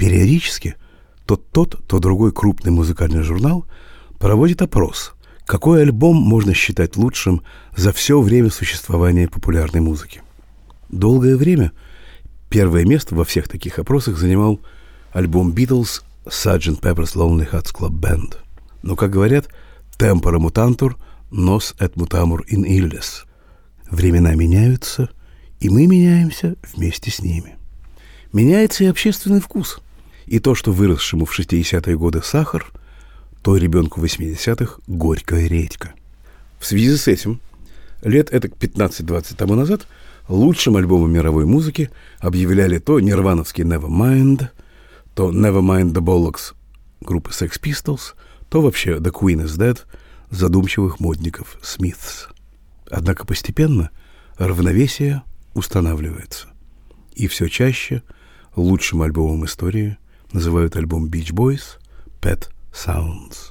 Периодически то тот, то другой крупный музыкальный журнал проводит опрос, какой альбом можно считать лучшим за все время существования популярной музыки. Долгое время первое место во всех таких опросах занимал альбом Beatles «Sgt. Pepper's Lonely Hearts Club Band». Но, как говорят, «Tempora mutantur, nos et mutamur in illes». Времена меняются, и мы меняемся вместе с ними. Меняется и общественный вкус. И то, что выросшему в 60-е годы сахар, то ребенку 80-х горькая редька. В связи с этим лет этак 15-20 тому назад лучшим альбомом мировой музыки объявляли то нирвановский Nevermind, то Nevermind the Bollocks группы Sex Pistols, то вообще The Queen is Dead задумчивых модников Smiths. Однако постепенно равновесие устанавливается. И все чаще лучшим альбомом истории называют альбом Beach Boys Pet Sounds.